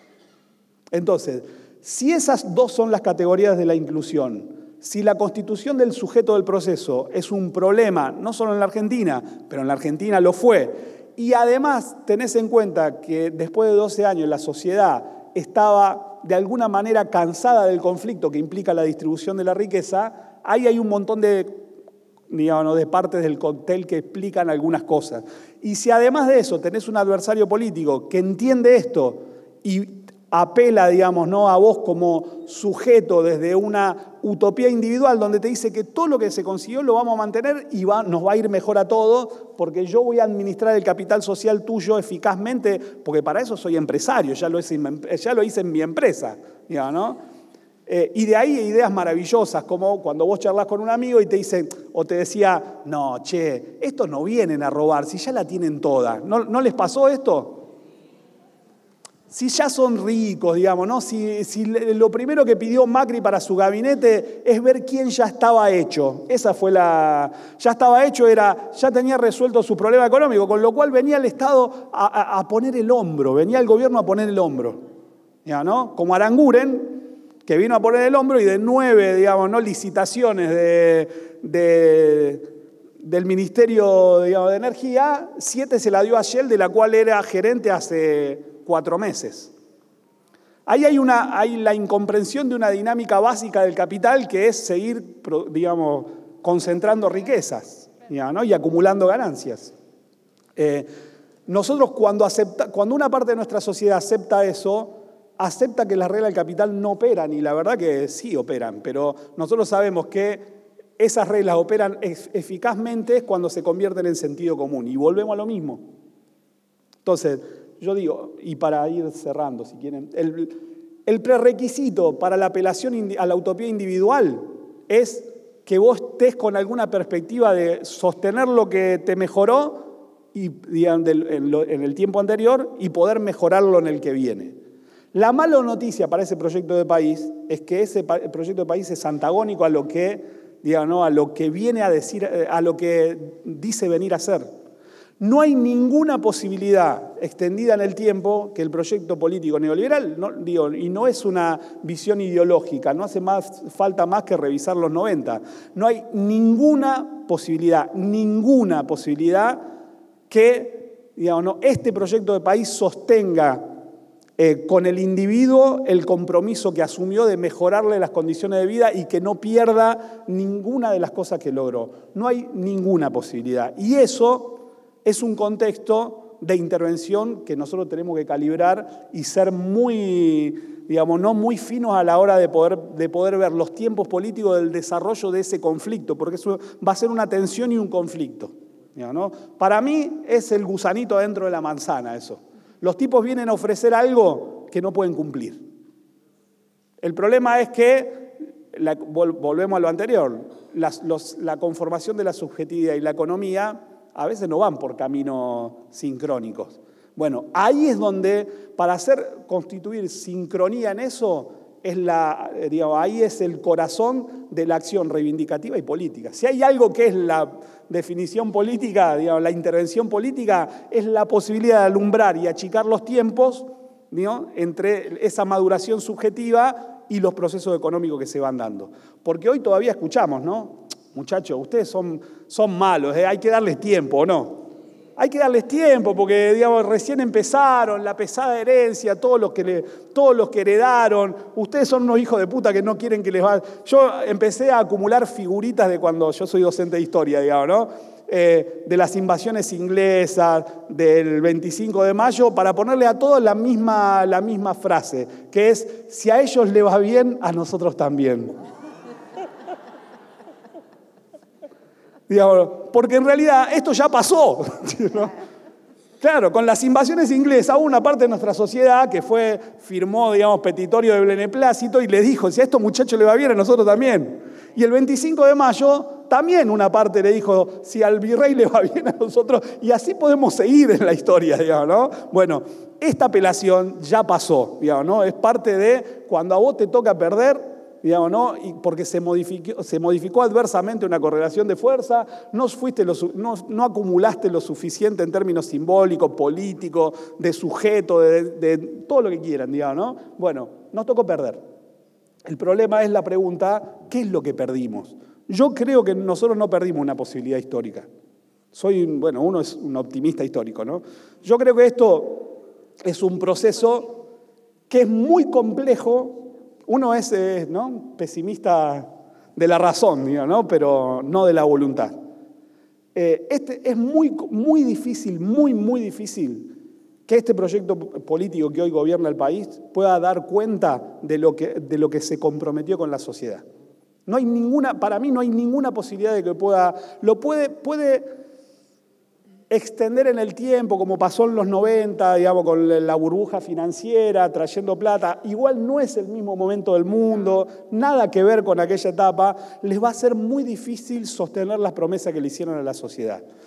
Entonces, si esas dos son las categorías de la inclusión, si la constitución del sujeto del proceso es un problema, no solo en la Argentina, pero en la Argentina lo fue, y además tenés en cuenta que después de doce años la sociedad estaba de alguna manera cansada del conflicto que implica la distribución de la riqueza, ahí hay un montón de, digamos, de partes del cóctel que explican algunas cosas. Y si además de eso tenés un adversario político que entiende esto y apela, digamos, ¿no?, a vos como sujeto desde una utopía individual donde te dice que todo lo que se consiguió lo vamos a mantener y va, nos va a ir mejor a todos porque yo voy a administrar el capital social tuyo eficazmente porque para eso soy empresario, ya lo hice, ya lo hice en mi empresa, digamos, ¿no? Eh, y de ahí ideas maravillosas como cuando vos charlas con un amigo y te dicen, o te decía, no, che, estos no vienen a robar, si ya la tienen toda. ¿No, no les pasó esto? si ya son ricos, digamos, ¿no? Si, si lo primero que pidió Macri para su gabinete es ver quién ya estaba hecho. Esa fue la... Ya estaba hecho, era, ya tenía resuelto su problema económico, con lo cual venía el Estado a, a, a poner el hombro, venía el gobierno a poner el hombro. Ya, ¿no? Como Aranguren, que vino a poner el hombro y de nueve, digamos, ¿no? licitaciones de, de, del Ministerio, digamos, de Energía, siete se la dio a Shell, de la cual era gerente hace cuatro meses. Ahí hay, una, hay la incomprensión de una dinámica básica del capital, que es seguir, digamos, concentrando riquezas, ya, ¿no? Y acumulando ganancias. Eh, nosotros cuando, acepta, cuando una parte de nuestra sociedad acepta eso, acepta que las reglas del capital no operan, y la verdad que sí operan, pero nosotros sabemos que esas reglas operan eficazmente cuando se convierten en sentido común, y volvemos a lo mismo. Entonces, yo digo, y para ir cerrando, si quieren, el, el prerequisito para la apelación a la utopía individual es que vos estés con alguna perspectiva de sostener lo que te mejoró y, digamos, en el tiempo anterior y poder mejorarlo en el que viene. La mala noticia para ese proyecto de país es que ese proyecto de país es antagónico a lo que, digamos, ¿no? a lo que viene a decir, a lo que dice venir a ser. No hay ninguna posibilidad extendida en el tiempo que el proyecto político neoliberal, no, digo, y no es una visión ideológica, no hace más, falta más que revisar los noventa. No hay ninguna posibilidad, ninguna posibilidad que, digamos, no, este proyecto de país sostenga eh, con el individuo el compromiso que asumió de mejorarle las condiciones de vida y que no pierda ninguna de las cosas que logró. No hay ninguna posibilidad. Y eso es un contexto de intervención que nosotros tenemos que calibrar y ser muy, digamos, no muy finos a la hora de poder, de poder ver los tiempos políticos del desarrollo de ese conflicto, porque eso va a ser una tensión y un conflicto. ¿No? Para mí es el gusanito dentro de la manzana eso. Los tipos vienen a ofrecer algo que no pueden cumplir. El problema es que, la, volvemos a lo anterior, las, los, la conformación de la subjetividad y la economía a veces no van por caminos sincrónicos. Bueno, ahí es donde, para hacer constituir sincronía en eso, es la, digamos, ahí es el corazón de la acción reivindicativa y política. Si hay algo que es la definición política, digamos, la intervención política, es la posibilidad de alumbrar y achicar los tiempos, ¿no? entre esa maduración subjetiva y los procesos económicos que se van dando. Porque hoy todavía escuchamos, ¿no? Muchachos, ustedes son, son malos, ¿eh? Hay que darles tiempo, ¿o no? Hay que darles tiempo porque, digamos, recién empezaron, la pesada herencia, todos los que, le, todos los que heredaron. Ustedes son unos hijos de puta que no quieren que les va... Yo empecé a acumular figuritas de cuando yo soy docente de historia, digamos, ¿no? Eh, de las invasiones inglesas, del veinticinco de mayo, para ponerle a todos la misma, la misma frase, que es, si a ellos les va bien, a nosotros también. Digamos, porque en realidad esto ya pasó, ¿no? Claro, con las invasiones inglesas hubo una parte de nuestra sociedad que fue, firmó, digamos, petitorio de beneplácito y le dijo, si a estos muchachos le va bien, a nosotros también. Y el veinticinco de mayo también una parte le dijo, si al virrey le va bien, a nosotros, y así podemos seguir en la historia, digamos, ¿no? Bueno, esta apelación ya pasó, digamos, ¿no? Es parte de cuando a vos te toca perder, digamos, ¿no? Y porque se modificó, se modificó adversamente una correlación de fuerza, no, fuiste lo, no, no acumulaste lo suficiente en términos simbólicos, políticos, de sujeto, de, de todo lo que quieran, digamos, ¿no? Bueno, nos tocó perder. El problema es la pregunta, ¿qué es lo que perdimos? Yo creo que nosotros no perdimos una posibilidad histórica. Soy, bueno, uno es un optimista histórico, ¿no? Yo creo que esto es un proceso que es muy complejo. Uno es, eh, ¿no? pesimista de la razón, digamos, ¿no? Pero no de la voluntad. Eh, este es muy, muy difícil, muy, muy difícil que este proyecto político que hoy gobierna el país pueda dar cuenta de lo que, de lo que se comprometió con la sociedad. No hay ninguna, para mí no hay ninguna posibilidad de que pueda, lo puede, puede extender en el tiempo, como pasó en los noventa, digamos, con la burbuja financiera, trayendo plata. Igual no es el mismo momento del mundo, nada que ver con aquella etapa. Les va a ser muy difícil sostener las promesas que le hicieron a la sociedad.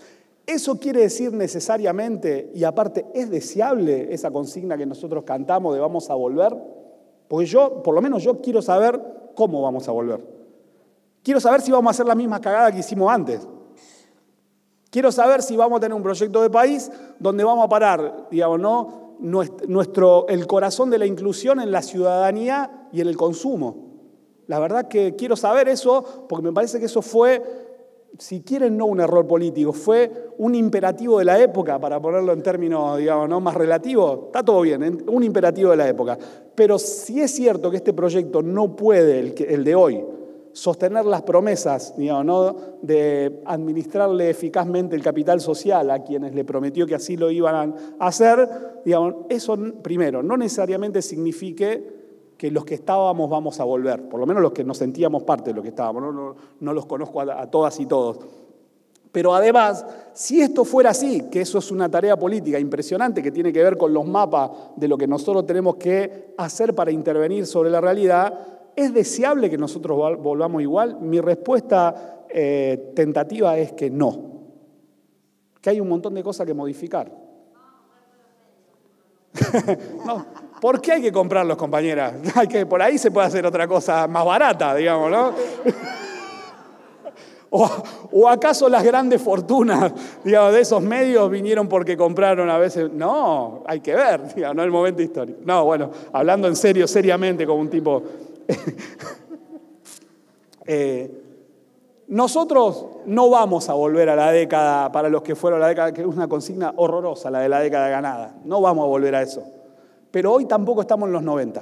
¿Eso quiere decir necesariamente, y aparte, es deseable esa consigna que nosotros cantamos de vamos a volver? Porque yo, por lo menos yo quiero saber cómo vamos a volver. Quiero saber si vamos a hacer la misma cagada que hicimos antes. Quiero saber si vamos a tener un proyecto de país donde vamos a parar, digamos, ¿no? Nuestro, el corazón de la inclusión en la ciudadanía y en el consumo. La verdad que quiero saber eso porque me parece que eso fue, si quieren, no un error político, fue un imperativo de la época, para ponerlo en términos, digamos, ¿no? más relativos. Está todo bien, un imperativo de la época. Pero si es cierto que este proyecto no puede, el, que, el de hoy, sostener las promesas, digamos, ¿no? de administrarle eficazmente el capital social a quienes le prometió que así lo iban a hacer, digamos, eso primero no necesariamente signifique que los que estábamos vamos a volver, por lo menos los que nos sentíamos parte de lo que estábamos, no, no, no los conozco a, a todas y todos. Pero además, si esto fuera así, que eso es una tarea política impresionante que tiene que ver con los mapas de lo que nosotros tenemos que hacer para intervenir sobre la realidad, ¿es deseable que nosotros volvamos igual? Mi respuesta eh, tentativa es que no, que hay un montón de cosas que modificar. No, ¿por qué hay que comprarlos, compañeras? Hay que, por ahí se puede hacer otra cosa más barata, digamos, ¿no? O, ¿O acaso las grandes fortunas, digamos, de esos medios vinieron porque compraron a veces? No, hay que ver, digamos, no el momento histórico. No, bueno, hablando en serio, seriamente, como un tipo... eh, nosotros no vamos a volver a la década, para los que fueron a la década, que es una consigna horrorosa, la de la década ganada. No vamos a volver a eso. Pero hoy tampoco estamos en los noventa.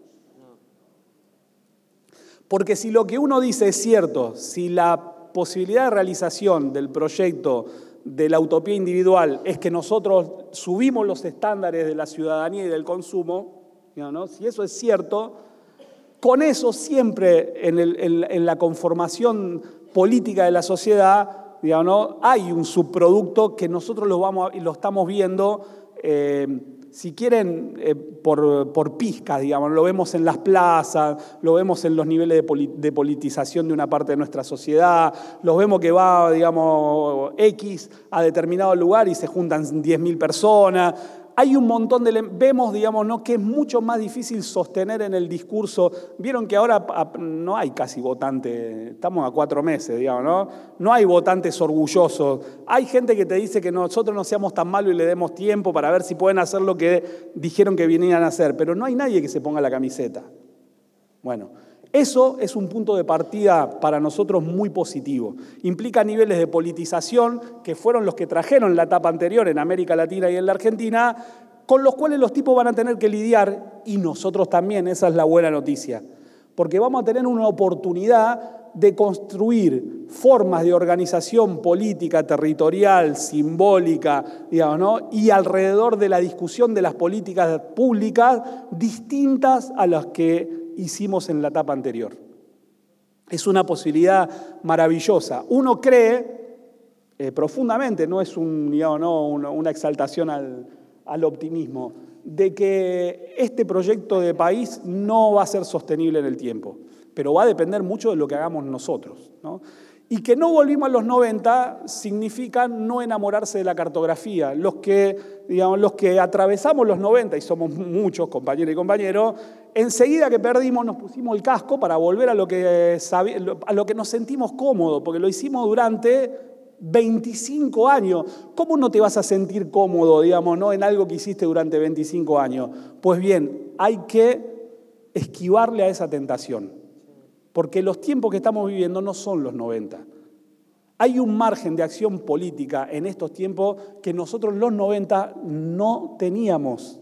Porque si lo que uno dice es cierto, si la posibilidad de realización del proyecto de la utopía individual es que nosotros subimos los estándares de la ciudadanía y del consumo, ¿no? Si eso es cierto, con eso siempre en, el, en, en la conformación política de la sociedad, digamos, ¿no? hay un subproducto que nosotros lo, vamos a, lo estamos viendo, eh, si quieren, eh, por, por pizcas, digamos, lo vemos en las plazas, lo vemos en los niveles de, poli, de politización de una parte de nuestra sociedad, los vemos que va, digamos, X a determinado lugar y se juntan diez mil personas. Hay un montón de... Vemos, digamos, ¿no? que es mucho más difícil sostener en el discurso. Vieron que ahora no hay casi votantes, estamos a cuatro meses, digamos, ¿no? No hay votantes orgullosos. Hay gente que te dice que nosotros no seamos tan malos y le demos tiempo para ver si pueden hacer lo que dijeron que vinieran a hacer, pero no hay nadie que se ponga la camiseta. Bueno, eso es un punto de partida para nosotros muy positivo. Implica niveles de politización que fueron los que trajeron la etapa anterior en América Latina y en la Argentina, con los cuales los tipos van a tener que lidiar, y nosotros también, esa es la buena noticia. Porque vamos a tener una oportunidad de construir formas de organización política, territorial, simbólica, digamos, ¿no? y alrededor de la discusión de las políticas públicas distintas a las que hicimos en la etapa anterior. Es una posibilidad maravillosa. Uno cree eh, profundamente, no es un, digamos, no, una, una exaltación al, al optimismo, de que este proyecto de país no va a ser sostenible en el tiempo, pero va a depender mucho de lo que hagamos nosotros, ¿no? Y que no volvimos a los noventa significa no enamorarse de la cartografía. Los que, digamos, los que atravesamos los noventa, y somos muchos compañeros y compañeros, enseguida que perdimos nos pusimos el casco para volver a lo que, a lo que nos sentimos cómodos, porque lo hicimos durante veinticinco años. ¿Cómo no te vas a sentir cómodo, digamos, ¿no? en algo que hiciste durante veinticinco años? Pues bien, hay que esquivarle a esa tentación. Porque los tiempos que estamos viviendo no son los noventa. Hay un margen de acción política en estos tiempos que nosotros los noventa no teníamos.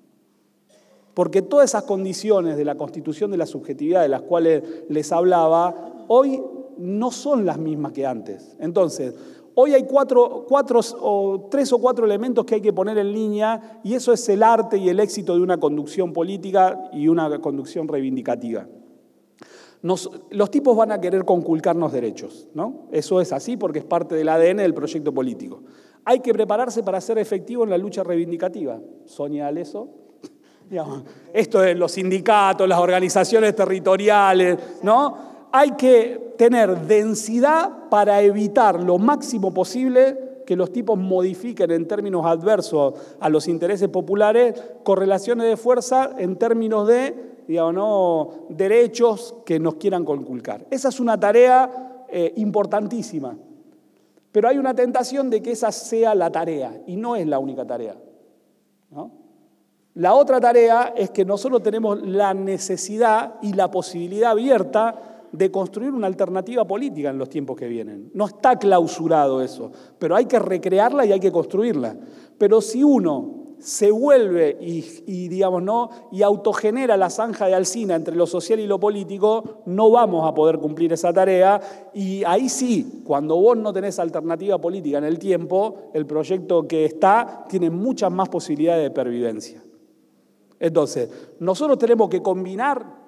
Porque todas esas condiciones de la constitución de la subjetividad de las cuales les hablaba, hoy no son las mismas que antes. Entonces, hoy hay cuatro, cuatro, o tres o cuatro elementos que hay que poner en línea, y eso es el arte y el éxito de una conducción política y una conducción reivindicativa. Nos, los tipos van a querer conculcarnos derechos, ¿no? Eso es así porque es parte del A D N del proyecto político. Hay que prepararse para ser efectivo en la lucha reivindicativa. Sonia Aleso, digamos, esto de los sindicatos, las organizaciones territoriales, ¿no? Hay que tener densidad para evitar lo máximo posible que los tipos modifiquen en términos adversos a los intereses populares correlaciones de fuerza en términos de, digamos, ¿no?, derechos que nos quieran conculcar. Esa es una tarea eh, importantísima, pero hay una tentación de que esa sea la tarea, y no es la única tarea, ¿no? La otra tarea es que nosotros tenemos la necesidad y la posibilidad abierta de construir una alternativa política en los tiempos que vienen. No está clausurado eso, pero hay que recrearla y hay que construirla. Pero si uno se vuelve y, y, digamos, ¿no?, y autogenera la zanja de Alsina entre lo social y lo político, no vamos a poder cumplir esa tarea, y ahí sí, cuando vos no tenés alternativa política en el tiempo, el proyecto que está tiene muchas más posibilidades de pervivencia. Entonces, nosotros tenemos que combinar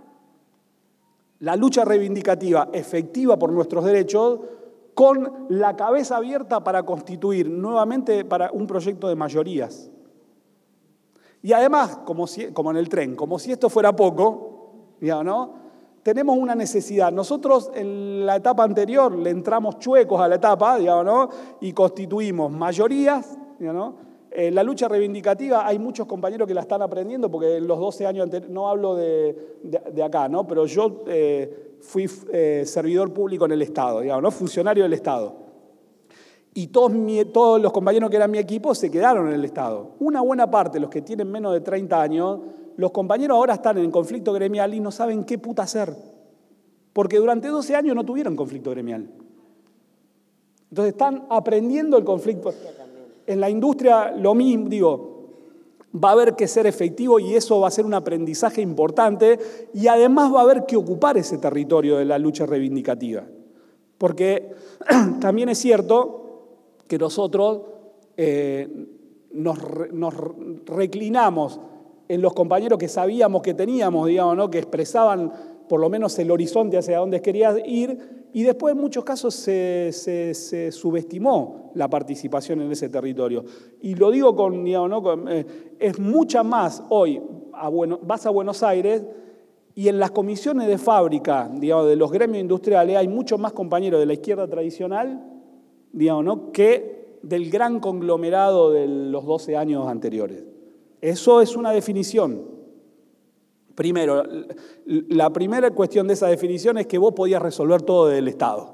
la lucha reivindicativa efectiva por nuestros derechos con la cabeza abierta para constituir nuevamente para un proyecto de mayorías. Y además, como, si, como en el tren, como si esto fuera poco, digamos, ¿no?, tenemos una necesidad. Nosotros en la etapa anterior le entramos chuecos a la etapa, digamos, ¿no?, y constituimos mayorías, digamos, ¿no? En la lucha reivindicativa hay muchos compañeros que la están aprendiendo, porque en los doce años anteriores, no hablo de, de, de acá, ¿no?, pero yo eh, fui eh, servidor público en el Estado, digamos, ¿no?, funcionario del Estado. Y todos, mi, todos los compañeros que eran mi equipo se quedaron en el Estado. Una buena parte, los que tienen menos de treinta años, los compañeros ahora están en conflicto gremial y no saben qué puta hacer, porque durante doce años no tuvieron conflicto gremial. Entonces están aprendiendo el conflicto. En la industria lo mismo, digo, va a haber que ser efectivo y eso va a ser un aprendizaje importante, y además va a haber que ocupar ese territorio de la lucha reivindicativa. Porque también es cierto que nosotros eh, nos, nos reclinamos en los compañeros que sabíamos que teníamos, digamos, ¿no?, que expresaban por lo menos el horizonte hacia dónde querías ir, y después en muchos casos se, se, se subestimó la participación en ese territorio. Y lo digo con, digamos, ¿no?, con, eh, es mucha más hoy, a bueno, vas a Buenos Aires y en las comisiones de fábrica, digamos, de los gremios industriales hay muchos más compañeros de la izquierda tradicional, digamos, ¿no?, que del gran conglomerado de los doce años anteriores. Eso es una definición. Primero, la primera cuestión de esa definición es que vos podías resolver todo del Estado.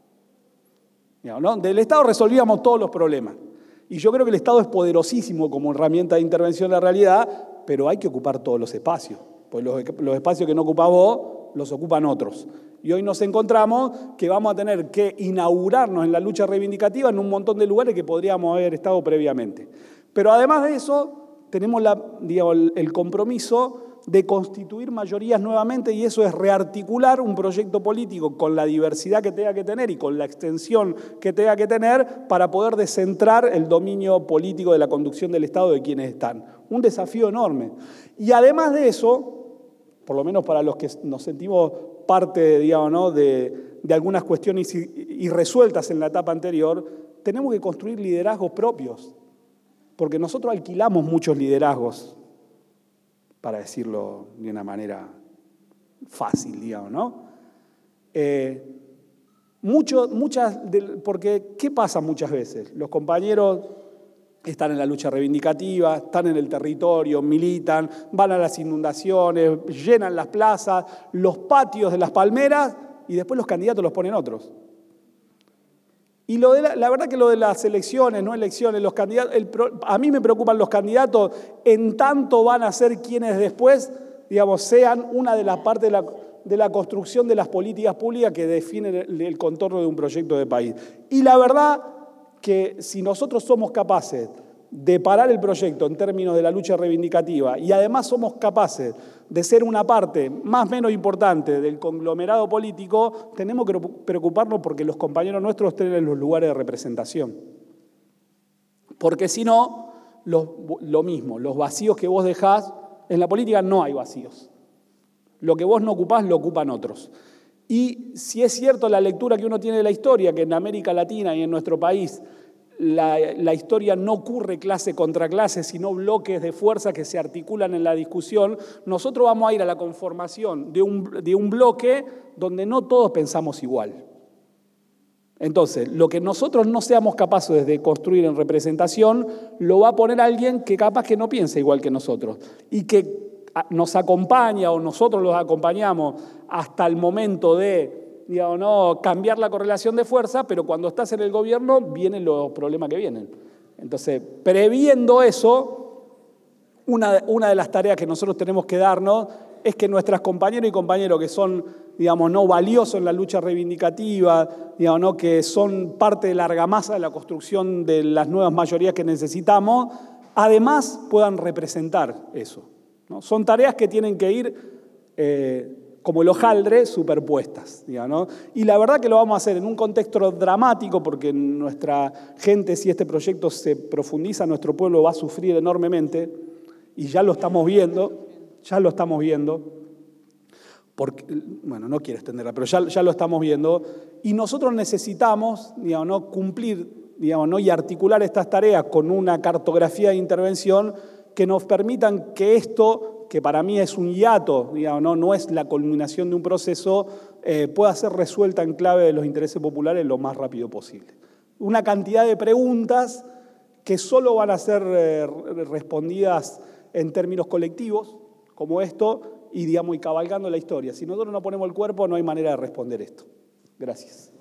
¿No? Del Estado resolvíamos todos los problemas. Y yo creo que el Estado es poderosísimo como herramienta de intervención en la realidad, pero hay que ocupar todos los espacios. Pues los, los espacios que no ocupás vos, los ocupan otros. Y hoy nos encontramos que vamos a tener que inaugurarnos en la lucha reivindicativa en un montón de lugares que podríamos haber estado previamente. Pero además de eso, tenemos la, digamos, el compromiso de constituir mayorías nuevamente, y eso es rearticular un proyecto político con la diversidad que tenga que tener y con la extensión que tenga que tener para poder descentrar el dominio político de la conducción del Estado de quienes están. Un desafío enorme. Y además de eso, por lo menos para los que nos sentimos parte, digamos, ¿no?, de, de algunas cuestiones irresueltas en la etapa anterior, tenemos que construir liderazgos propios, porque nosotros alquilamos muchos liderazgos, para decirlo de una manera fácil, digamos, ¿no? Eh, mucho, muchas de, porque, ¿qué pasa muchas veces? Los compañeros están en la lucha reivindicativa, están en el territorio, militan, van a las inundaciones, llenan las plazas, los patios de las palmeras, y después los candidatos los ponen otros. Y lo de la, la verdad que lo de las elecciones, no elecciones, los candidatos, el, a mí me preocupan los candidatos en tanto van a ser quienes después, digamos, sean una de las partes de la, de la construcción de las políticas públicas que definen el, el contorno de un proyecto de país. Y la verdad que si nosotros somos capaces de parar el proyecto en términos de la lucha reivindicativa y además somos capaces de ser una parte más o menos importante del conglomerado político, tenemos que preocuparnos porque los compañeros nuestros estén en los lugares de representación. Porque si no, lo, lo mismo, los vacíos que vos dejás, en la política no hay vacíos. Lo que vos no ocupás lo ocupan otros. Y si es cierto la lectura que uno tiene de la historia, que en América Latina y en nuestro país La, la historia no ocurre clase contra clase, sino bloques de fuerza que se articulan en la discusión, nosotros vamos a ir a la conformación de un, de un bloque donde no todos pensamos igual. Entonces, lo que nosotros no seamos capaces de construir en representación, lo va a poner alguien que capaz que no piensa igual que nosotros y que nos acompaña o nosotros los acompañamos hasta el momento de, digamos, no, cambiar la correlación de fuerza, pero cuando estás en el gobierno vienen los problemas que vienen. Entonces, previendo eso, una, una de las tareas que nosotros tenemos que darnos es que nuestras compañeras y compañeros que son, digamos, no valiosos en la lucha reivindicativa, digamos, no, que son parte de la argamasa de la construcción de las nuevas mayorías que necesitamos, además puedan representar eso, ¿no? Son tareas que tienen que ir, eh, como el hojaldre, superpuestas, digamos, ¿no? Y la verdad que lo vamos a hacer en un contexto dramático, porque nuestra gente, si este proyecto se profundiza, nuestro pueblo va a sufrir enormemente, y ya lo estamos viendo. Ya lo estamos viendo, porque, bueno, no quiero extenderla, pero ya, ya lo estamos viendo, y nosotros necesitamos, digamos, ¿no? cumplir, digamos, ¿no? y articular estas tareas con una cartografía de intervención que nos permitan que esto, que para mí es un hiato, digamos, no, no es la culminación de un proceso, eh, pueda ser resuelta en clave de los intereses populares lo más rápido posible. Una cantidad de preguntas que solo van a ser eh, respondidas en términos colectivos, como esto, y, digamos, y cabalgando la historia. Si nosotros no ponemos el cuerpo, no hay manera de responder esto. Gracias.